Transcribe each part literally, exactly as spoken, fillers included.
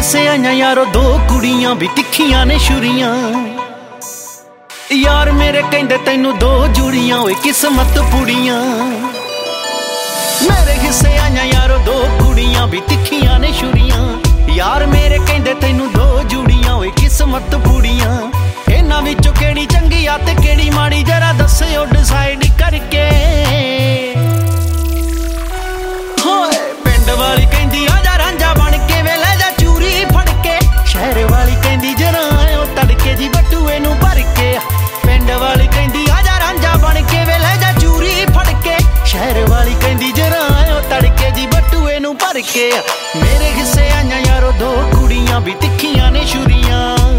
ਹਿੱਸੇ ਆਈਆਂ ਯਾਰੋ ਦੋ ਕੁੜੀਆਂ ਵੀ ਤਿੱਖੀਆਂ ਨੇ ਛੁਰੀਆਂ। ਯਾਰ ਮੇਰੇ ਕਹਿੰਦੇ ਤੈਨੂੰ ਦੋ ਜੁੜੀਆਂ ਓਏ ਕਿਸਮਤ ਪੁੜੀਆਂ। ਮੇਰੇ ਹਿੱਸੇ ਆਈਆਂ ਯਾਰੋ ਦੋ ਕੁੜੀਆਂ ਵੀ ਤਿੱਖੀਆਂ ਨੇ ਛੁਰੀਆਂ। ਯਾਰ ਮੇਰੇ ਕਹਿੰਦੇ ਤੈਨੂੰ ਦੋ ਜੁੜੀਆਂ ਓਏ ਕਿਸਮਤ ਪੁੜੀਆਂ। ਇਹਨਾਂ ਵਿੱਚੋਂ ਕਿਹੜੀ ਚੰਗੀ ਆ ਤੇ ਕਿਹੜੀ ਮਾੜੀ ਜਰਾ ਦੱਸਿਓ ਡਿਸਾਈਡ ਕਰਕੇ। ਹੋਏ ਪਿੰਡ ਵਾਲੀ ਕਹਿੰਦੀ ਆ ਜਾ ਰਾਂਝਾ ਬਣ ਕੇ ਵੇ ਲੈ ਜਾ ਚੂਰੀ ਫੜ ਕੇ। ਸ਼ਹਿਰ ਵਾਲੀ ਕਹਿੰਦੀ ਜਰਾ ਆਇਓ ਤੜਕੇ ਜੀ ਬਟੂਏ ਨੂੰ ਭਰ ਕੇ। ਪਿੰਡ ਵਾਲੀ ਕਹਿੰਦੀ ਆ ਜਾ ਰਾਂਝਾ ਬਣ ਕੇ ਵੇ ਲੈ ਜਾ ਚੂਰੀ ਫੜ ਕੇ। ਸ਼ਹਿਰ ਵਾਲੀ ਕਹਿੰਦੀ ਜਰਾ ਆਇਓ ਤੜਕੇ ਜੀ ਬਟੂਏ ਨੂੰ ਭਰ ਕੇ। ਮੇਰੇ ਹਿੱਸੇ ਆਈਆਂ ਯਾਰੋ ਦੋ ਕੁੜੀਆਂ ਵੀ ਤਿੱਖੀਆਂ ਨੇ ਛੁਰੀਆਂ।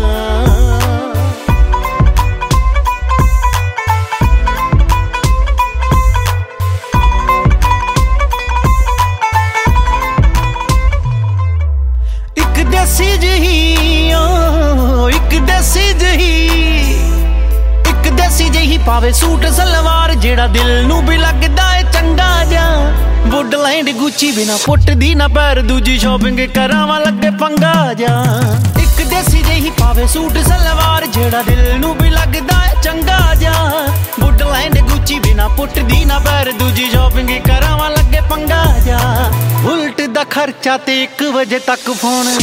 ਦੇਸੀ ਜਿਹੀ ਓ ਇੱਕ ਦੇਸੀ ਜਿਹੀ ਇੱਕ ਦੇਸੀ ਜਿਹੀ ਪਾਵੇ ਸੂਟ ਸਲਵਾਰ ਜਿਹੜਾ ਦਿਲ ਨੂੰ ਵੀ ਲੱਗਦਾ ਏ ਚੰਗਾ ਜਾ। ਵੁੱਡਲੈਂਡ ਗੁੱਚੀ ਬਿਨਾ ਪੁੱਟਦੀ ਨਾ ਪੈਰ ਦੂਜੀ ਸ਼ਾਪਿੰਗ ਕਰਾਵਾਂ ਲੱਗੇ ਪੰਗਾ ਜਾ। ਇੱਕ ਦੇਸੀ ਜਿਹੀ ਪਾਵੇ ਸੂਟ ਸਲਵਾਰ ਜਿਹੜਾ ਦਿਲ ਨੂੰ ਵੀ ਲੱਗਦਾ ਏ ਚੰਗਾ ਜਾ। ਵੁੱਡਲੈਂਡ ਗੁੱਚੀ ਬਿਨਾ ਪੁੱਟਦੀ ਨਾ ਪੈਰ ਦੂਜੀ ਸ਼ਾਪਿੰਗ ਕਰਾਵਾਂ ਲੱਗੇ ਪੰਗਾ ਜਾ। ਉਲਟ ਦਾ ਖਰਚਾ ਤੇ ਇੱਕ ਵਜੇ ਤੱਕ ਫੋਨ।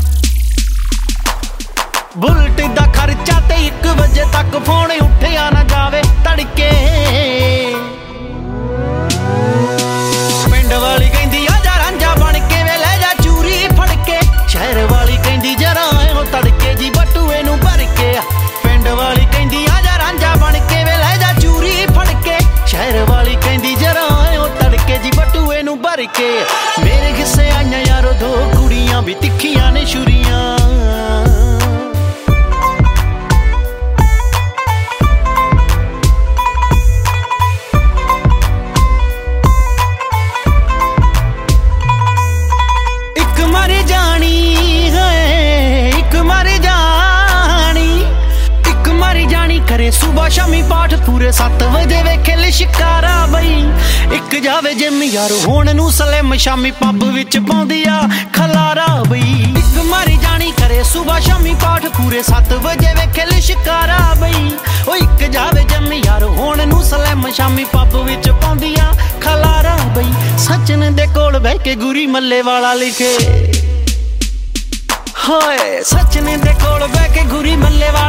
ਬੁਲਟ ਦਾ ਖਰਚਾ ਤੇ ਇੱਕ ਵਜੇ ਤੱਕ ਫੋਨ ਉੱਠਿਆ ਨਾ ਜਾਵੇ ਤੜਕੇ। ਪਿੰਡ ਵਾਲੀ ਕਹਿੰਦੀ ਆ ਜਾ ਰਾਂਝਾ ਬਣ ਕੇ ਵੇ ਲੈ ਜਾ ਚੂਰੀ ਫੜ ਕੇ। ਸ਼ਹਿਰ ਵਾਲੀ ਕਹਿੰਦੀ ਜਰਾ ਆਇਓ ਤੜਕੇ ਜੀ ਬਟੂਏ ਨੂੰ ਭਰ ਕੇ। ਪਿੰਡ ਵਾਲੀ ਕਹਿੰਦੀ ਆ ਜਾ ਰਾਂਝਾ ਬਣ ਕੇ ਵੇ ਲੈ ਜਾ ਚੂਰੀ ਫੜ ਕੇ। ਸ਼ਹਿਰ ਵਾਲੀ ਕਹਿੰਦੀ ਜਰਾ ਆਇਓ ਤੜਕੇ ਜੀ ਬਟੂਏ ਨੂੰ ਭਰ ਕੇ। ਮੇਰੇ ਹਿੱਸੇ ਆਈਆਂ ਯਾਰੋ ਦੋ ਕੁੜੀਆਂ ਵੀ ਤਿੱਖੀਆਂ ਨੇ ਛੁਰੀਆਂ। ਕਰੇ ਸੁਬਾ ਸ਼ਾਮੀ ਪਾਠ ਪੂਰੇ ਸੱਤ ਵਜੇ ਵੇਖੇ ਲਿਸ਼ਕਾਰਾ ਬਈ। ਇੱਕ ਜਾਵੇ ਜਿਮ ਯਾਰ ਹੁਣ ਨੂੰ ਸਲਿਮ ਸ਼ਾਮੀ ਪੱਬ ਵਿੱਚ ਪਾਉਂਦੀ ਆ ਖਲਾਰਾ ਬਈ। ਇੱਕ ਮਾਰੀ ਜਾਣੀ ਕਰੇ ਸੁਬਾ ਸ਼ਾਮੀ ਪਾਠ ਪੂਰੇ ਸੱਤ ਵਜੇ ਵੇਖੇ ਲਿਸ਼ਕਾਰਾ ਬਈ। ਉਹ ਇੱਕ ਜਾਵੇ ਜਿਮ ਯਾਰ ਹੁਣ ਨੂੰ ਸਲਿਮ ਸ਼ਾਮੀ ਪੱਬ ਵਿੱਚ ਪਾਉਂਦੀ ਆ ਖਲਾਰਾ ਬਈ। ਸਚਨ ਦੇ ਕੋਲ ਬਹਿ ਕੇ ਗੁਰੀ ਮੱਲੇ ਵਾਲਾ ਲਿਖੇ। ਹੋਏ ਸਚਨ ਦੇ ਕੋਲ ਬਹਿ ਕੇ ਗੁਰੀ ਮੱਲੇ